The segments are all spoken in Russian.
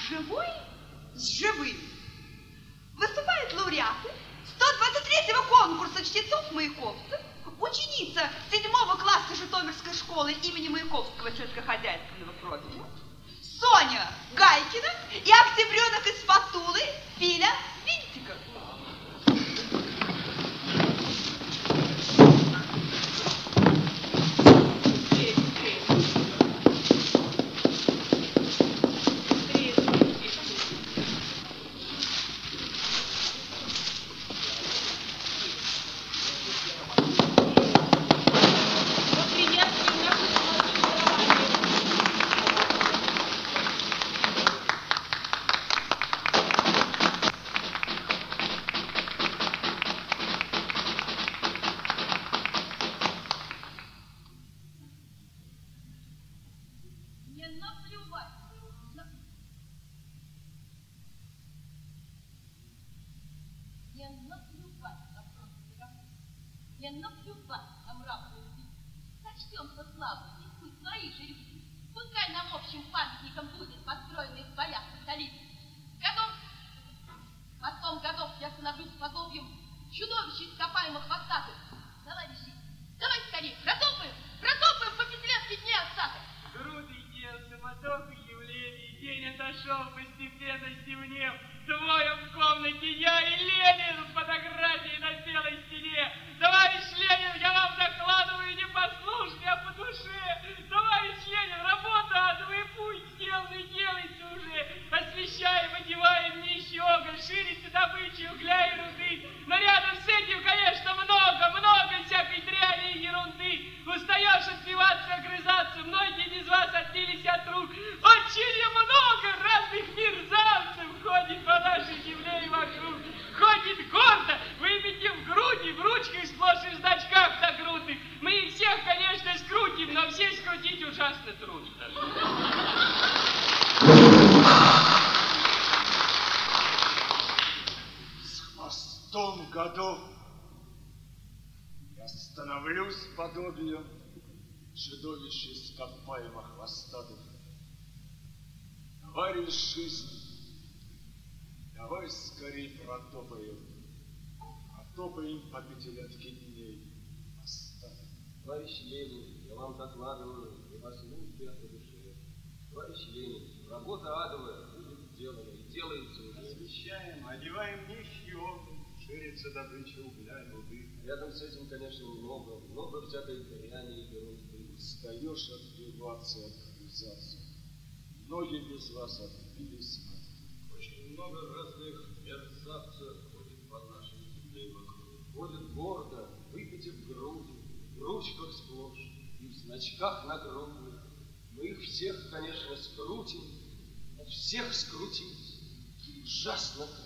живой с живым. Выступают лауреаты 123-го конкурса чтецов-маяковцев, ученица 7-го класса Житомирской школы имени Маяковского сельскохозяйственного профиля Соня Гайкина и октябренок из Фатулы Филя Винтиков. Подобием чудовищ ископаемых хвостатых. Товарищ жизнь, давай скорей протопаем по пятилетке дней остаток. Товарищ Ленин, я вам докладываю, и вас слушаю по душе. Товарищ Ленин, работа адовая будет сделана и делается уже. Освещаем, одеваем нищий огонь, ширится добыча угля и руды. Рядом с этим, конечно, много всякой дряни и ерунды. Устаешь отбиваться и отгрызаться. Ноги без вас отбились. Очень много разных мерзавцев ходит по нашей земле вокруг. Ходят гордо, выпитив грудь, в ручках сплошь и в значках нагрудных. Мы их всех, конечно, скрутим, но всех скрутить ужасно трудно.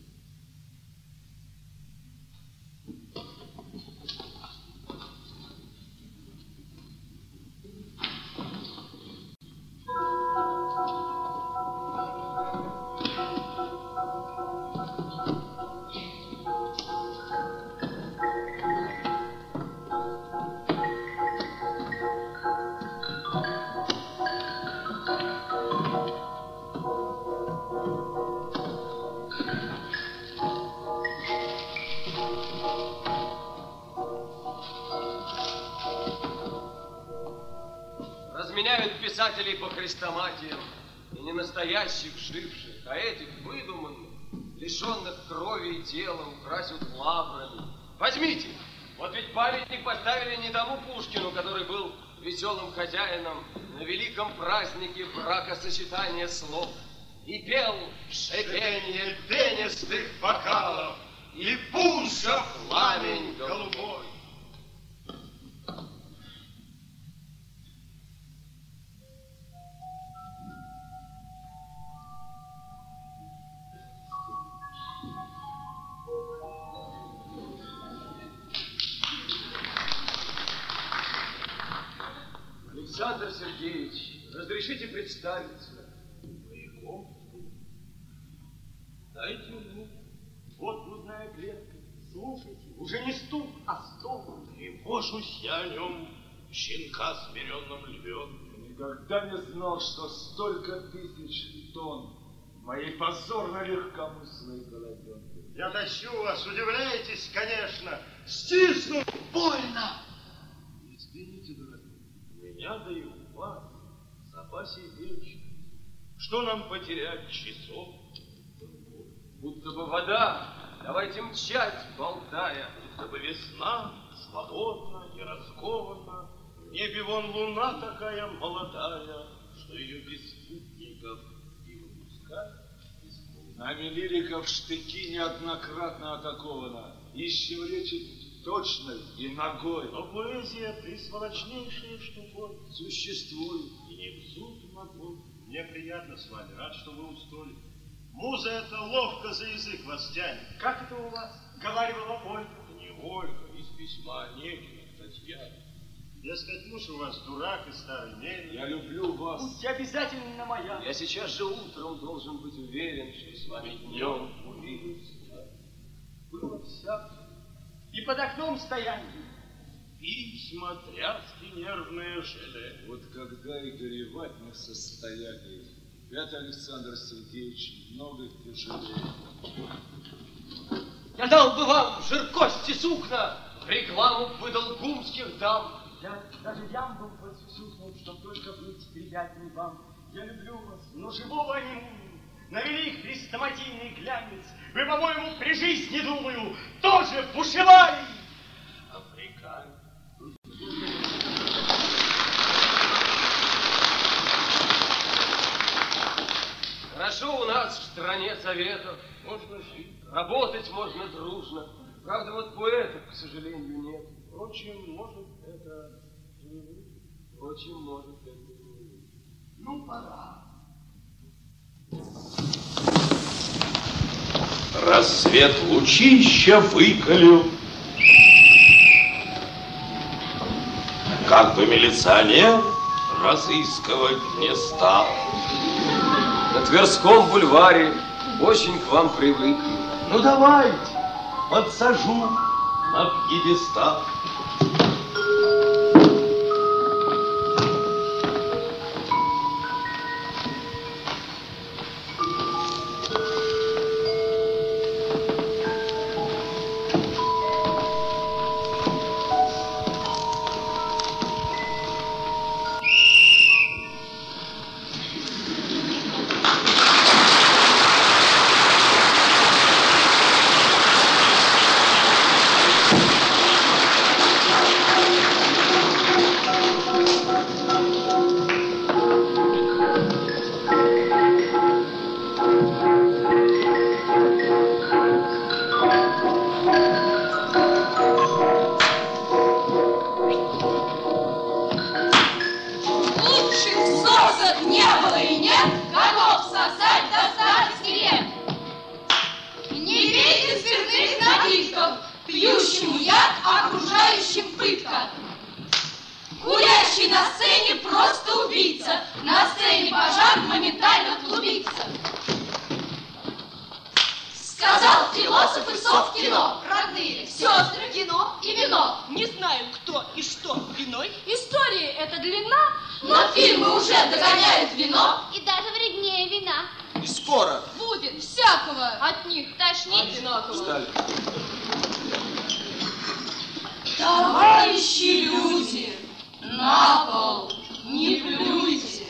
Писателей по хрестоматиям, и не настоящих живших, а этих выдуманных, лишенных крови и тела, украсят лаврами. Возьмите, вот ведь памятник поставили не тому Пушкину, который был веселым хозяином на великом празднике бракосочетания слов и пел шипение пенистых бокалов и пунша пламень голубой. Александр Сергеевич, разрешите представиться? Маяковский. Дайте руку. Вот грудная клетка. Слушайте, уже не стук, а стон. Тревожусь я о нем, щенка смиренном львенком. Никогда не знал, что столько тысяч тонн моей позорно легкомысленной головенкой. Я тащу вас, удивляетесь, конечно. Стисну, больно. Извините, дорогой, у меня да и у вас в запасе вечность. Что нам потерять часов? Будто бы вода, давайте мчать, болтая. Будто бы весна, свободна и раскована. В небе вон луна такая молодая, что ее без спутников и выпускать из полка. Нами лирика в штыки неоднократно атакована. Ищем речи точной и ногой. Но поэзия присволочнейшая штуковина. Существует. И не в суд ногой. Мне приятно с вами, рад, что вы устроили. Муза это ловко за язык вас тянет. Как это у вас? Говаривала Ольга. Не Ольга, из письма Онегина к Татьяне. Дескать, муж у вас дурак и старый мельник. Я люблю вас. Будьте обязательно моя. Я сейчас же утром должен быть уверен, что с вами днем увидимся. Было всякое. И под окном стоянки. Письма, тряски, нервное желе. Вот когда и горевать не в состоянии. Это Александр Сергеевич много тяжелее. Я дал бы вам жиркости сукна, рекламу выдал гумских дам. Я даже ямбом подсуснул, чтоб только быть приятней вам. Я люблю вас, но живого анимую. Навели хрестоматийный глянец. Вы, по-моему, при жизни, думаю, тоже бушевали. Африканец. Хорошо у нас в стране советов. Можно жить. Работать можно дружно. Правда, вот поэтов, к сожалению, нет. Впрочем, может, это и не выйдет. Впрочем, может, это и не выйдет. Ну, пора. Рассвет лучища выколю. Как бы милиционер разыскивать не стал. На Тверском бульваре очень к вам привык. Ну давайте, подсажу на пьедестал. Товарищи люди, на пол не плюйте.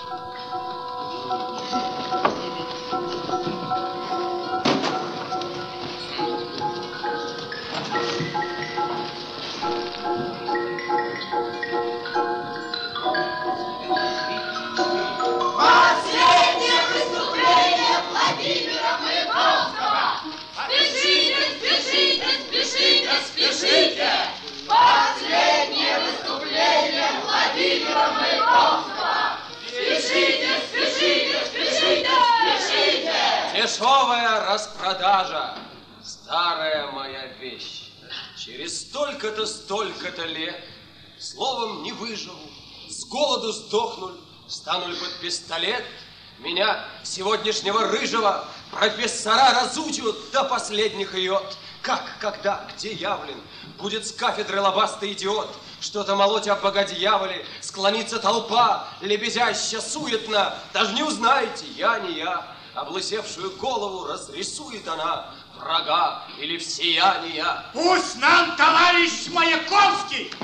Последнее выступление Владимира Маяковского. Спешите, спешите, спешите, спешите. Последнее выступление Владимира Маяковского. Спешите, спешите, спешите, спешите. Дешевая распродажа, старая моя вещь. Через столько-то лет, словом, не выживу, с голоду сдохну, стану ли под пистолет, Меня, сегодняшнего рыжего, профессора разучат до последних йод. Как, когда, где явлен, будет с кафедры лобастый идиот, что-то молоть об богодьяволе, склонится толпа, лебезящая суетно, даже не узнаете, я не я, облысевшую голову разрисует она, врага или всеяния. Пусть нам товарищ Маяковский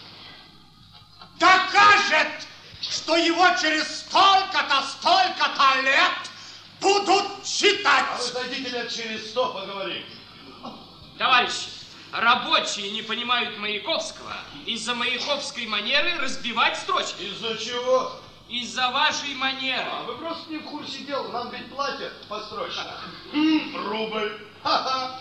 докажет, что его через столько-то лет будут читать. А вы дойдите лет через 100 поговорим. Товарищи, рабочие не понимают Маяковского. Из-за маяковской манеры разбивать строчки. Из-за чего? Из-за вашей манеры. А вы просто не в курсе дела. Нам ведь платят построчно. Рубль. Ха-ха.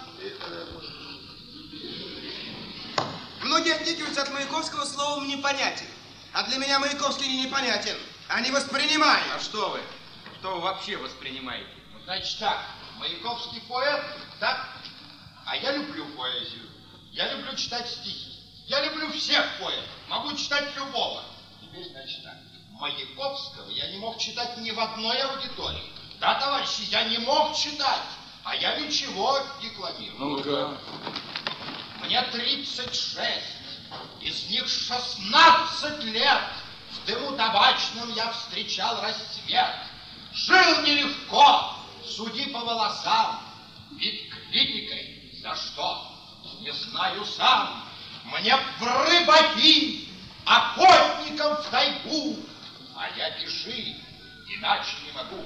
Многие отнекиваются от Маяковского словом «непонятен». А для меня Маяковский непонятен, а не воспринимаю. А что вы? Что вы вообще воспринимаете? Ну, значит так, Маяковский поэт, так? А я люблю поэзию. Я люблю читать стихи. Я люблю всех поэтов. Могу читать любого. Теперь, значит так, Маяковского я не мог читать ни в одной аудитории. Да, товарищи, я не мог читать. А я ничего декламирую. Ну-ка. Мне 36. Из них 16 лет в дыму табачном я встречал рассвет. Жил нелегко, суди по волосам, бит критикой за что, не знаю сам. Мне в рыбаки, охотникам в тайгу, а я пиши, иначе не могу.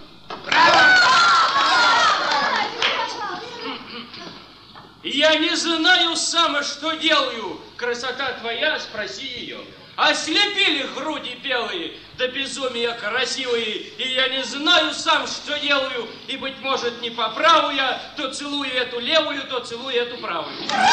Я не знаю сам, что делаю. Красота твоя, спроси ее. Ослепили груди белые, да безумия красивые, и я не знаю сам, что делаю, и, быть может, не по праву я, то целую эту левую, то целую эту правую.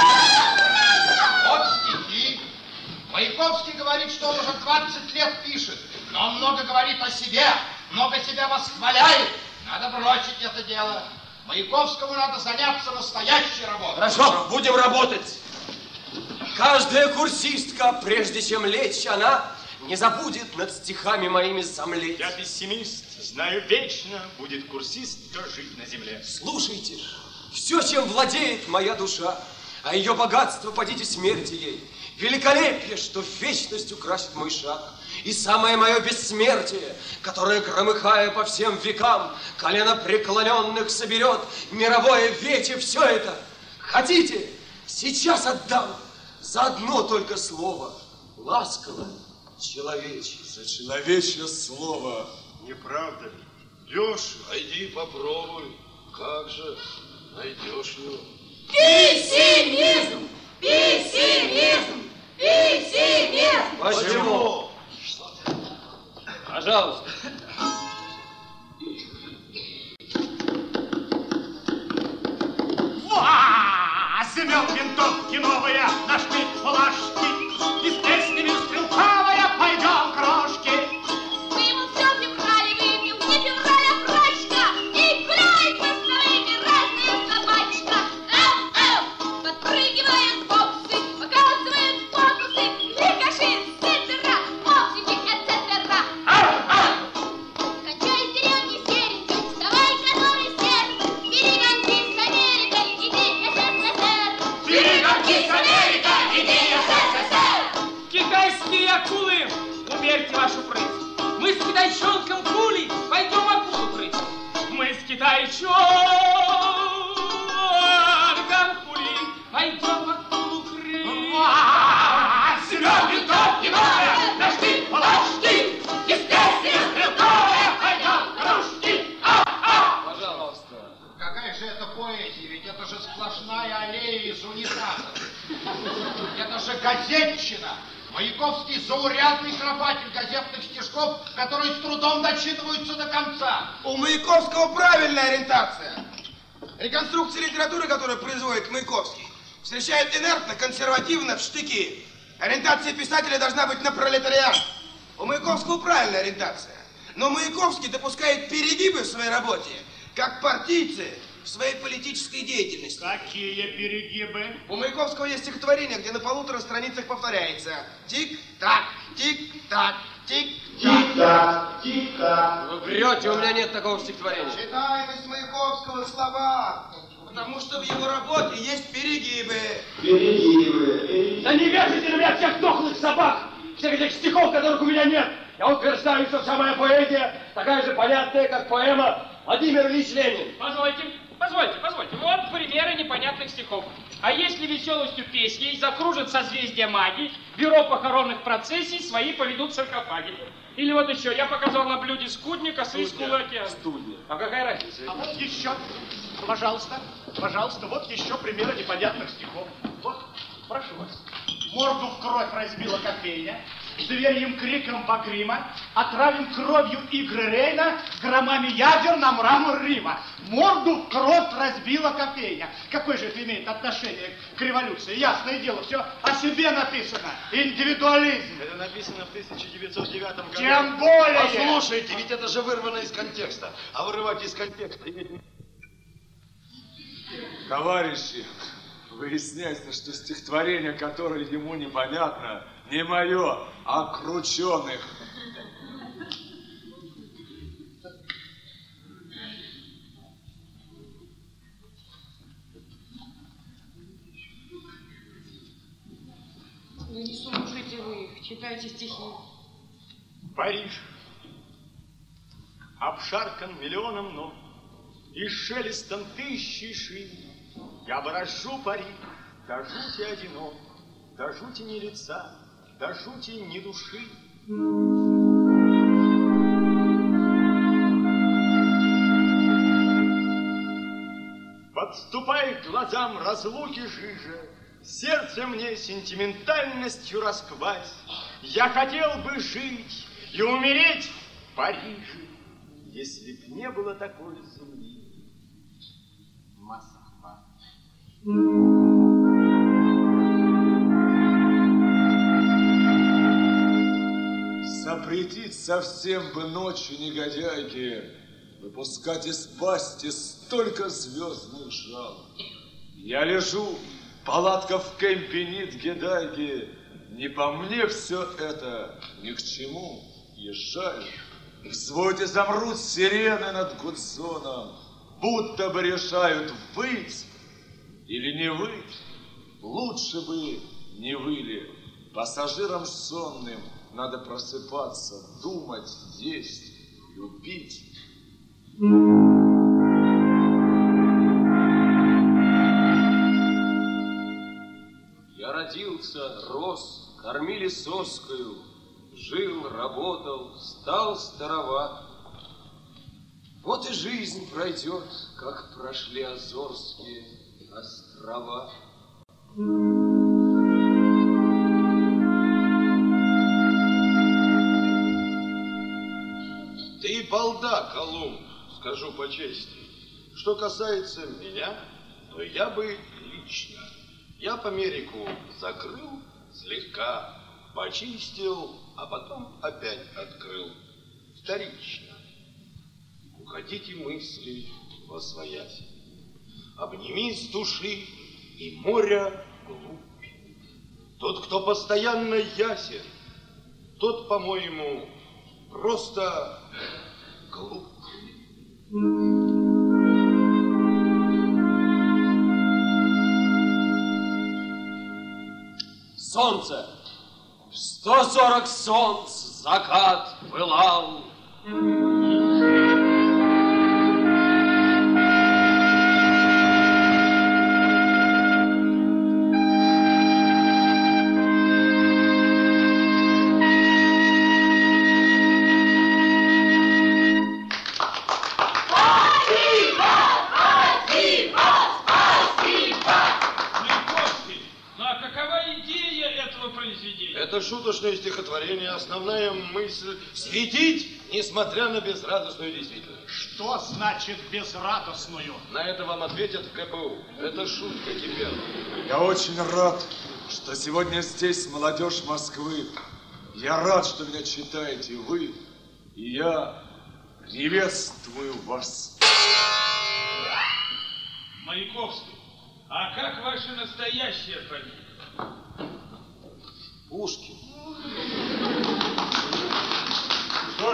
Вот стихи. Маяковский говорит, что он уже 20 лет пишет, но он много говорит о себе, много себя восхваляет. Надо бросить это дело. Маяковскому надо заняться настоящей работой. Хорошо, будем работать. Каждая курсистка, прежде чем лечь, она не забудет над стихами моими замлечь. Я пессимист, знаю, вечно будет курсистка жить на земле. Слушайте, все, чем владеет моя душа, а ее богатство, подите смерти ей, великолепие, что вечность украсит мой шаг, и самое мое бессмертие, которое, громыхая по всем векам, колено преклоненных соберет, мировое вече все это. Хотите, сейчас отдам за одно только слово, ласково, человечье. За человечье слово. Не правда ли? Дешево. Пойди попробуй. Как же найдешь его? Пессимизм! Пессимизм! Пессимизм! Почему? Пожалуйста. Возьмем винтовки новые, нашли флажки, и с песнями стрелковая пойдем крошки. Мы ему все феврале выпьем, не февраль, а прачка, и гуляет по столике разная собачка. Подпрыгивает боксы, показывает фокусы, ликаши, сетера, мопсики, etc. Кончай с деревни серенькой, вставай, который сердце, перегонки с Америкой, иди СССР. Перегонки с Америкой, иди СССР. Китайские акулы, умерьте вашу прыть. Мы с китайчонком Кулей пойдем акулу крыть. Мы с китайчонком Кулей пойдем акулу крыть. Возьмем винтовки новые, нашли флажки, и с песнями стрелковая пойдем кружки. Пожалуйста. Какая же это поэзия? Ведь это же сплошная аллея из унитазов. Это же газетчина. Маяковский заурядный кропатель газетных стишков, которые с трудом дочитываются до конца. У Маяковского правильная ориентация. Реконструкция литературы, которую производит Маяковский, встречает инертно, консервативно, в штыки. Ориентация писателя должна быть на пролетариат. У Маяковского правильная ориентация. Но Маяковский допускает перегибы в своей работе, как партийцы в своей политической деятельности. Какие перегибы? У Маяковского есть стихотворение, где на 1,5 страницах повторяется: тик-так, Тик-так, тик-так. Вы врете, у меня нет такого стихотворения. Читаем из Маяковского слова, потому что в его работе есть перегибы. Да не вяжите на меня всех дохлых собак, всех этих стихов, которых у меня нет. Я утверждаю, что вся моя поэзия такая же понятная, как поэма Владимир Ильич Ленин. Позвольте. Вот примеры непонятных стихов. А если веселостью песней закружит созвездие магии, бюро похоронных процессий свои поведут саркофаги. Или вот еще, я показал на блюде скудника с искулы океана. Студня. А какая разница? А вот еще, пожалуйста, вот еще примеры непонятных стихов. Вот, прошу вас. Морду в кровь разбила кофейня, зверьим криком Багрима, отравим кровью игры Рейна, громами ядер на мрамор Рима. Морду в кровь разбила кофейня. Какое же это имеет отношение к революции? Ясное дело, все о себе написано. Индивидуализм. Это написано в 1909 году. Тем более. Послушайте, ведь это же вырвано из контекста. А вырывать из контекста... Товарищи, выясняется, что стихотворение, которое ему непонятно, не мое, а крученых. Ну не слушайте вы их, читайте стихи. Париж обшаркан миллионом ног и шелестом тысячи шин. Я брожу Париж, до жути одинок, до жути ни лица, до жути ни души. Подступает к глазам разлуки жижа, сердце мне сентиментальностью расквась. Я хотел бы жить и умереть в Париже, если б не было такой земли. Москва. Запретить совсем бы ночью, негодяйки, выпускать из пасти столько звездных жал. Я лежу, палатка в кемпе Нидгедайги, не по мне все это, ни к чему, и жаль. Взводе замрут сирены над Гудзоном, будто бы решают, выть или не выть. Лучше бы не выли. Пассажирам сонным надо просыпаться, думать, есть, любить. Я родился, рос, кормили соскою, жил, работал, стал староват. Вот и жизнь пройдет, как прошли Азорские острова. Ты балда, Колумб, скажу по чести. Что касается меня, то я бы лично. Я по Америку закрыл, слегка почистил, а потом опять открыл. Вторично. Уходите мысли восвоясь. Обними с души и моря глубь. Тот, кто постоянно ясен, тот, по-моему, просто глуп. Солнце! 140 солнц, закат пылал. Это шуточное стихотворение, основная мысль — светить, несмотря на безрадостную действительность. Что значит безрадостную? На это вам ответят в КПУ. Это шутка теперь. Я очень рад, что сегодня здесь молодежь Москвы. Я рад, что меня читаете вы, и я приветствую вас. Маяковский, а как ваша настоящая фамилия? Пушкин.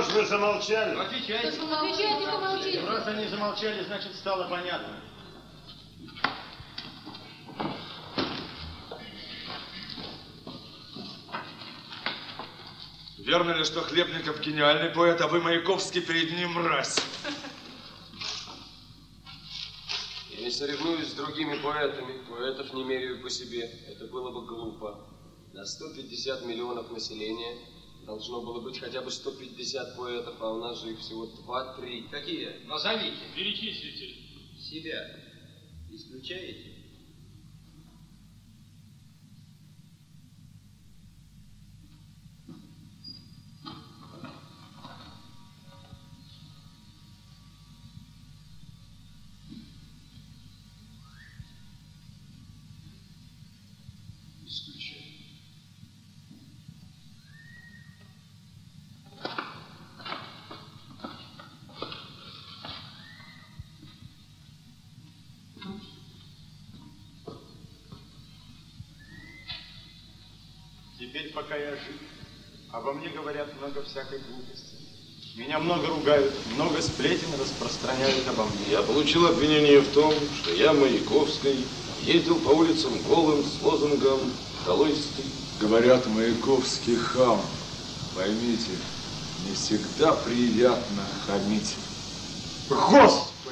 ж вы замолчали? Ну, отвечайте. Отвечайте, помолчите. Раз они замолчали, значит, стало понятно. Верно ли, что Хлебников гениальный поэт, а вы, Маяковский, перед ним мразь? Я не соревнуюсь с другими поэтами, поэтов не меряю по себе. Это было бы глупо. На 150 миллионов населения должно было быть хотя бы 150 поэтов, а у нас же их всего 2-3. Какие? Назовите. Перечислите. Себя исключаете? Теперь, пока я жив, обо мне говорят много всякой глупости. Меня много ругают, много сплетен распространяют обо мне. Я получил обвинение в том, что я, Маяковский, ездил по улицам голым с лозунгом «Долой стыд». Говорят, Маяковский хам. Поймите, не всегда приятно хамить. Господи!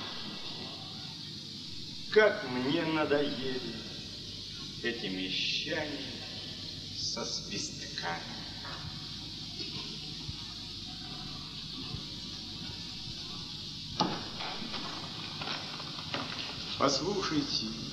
Как мне надоели эти мещане со свистками. Послушайте,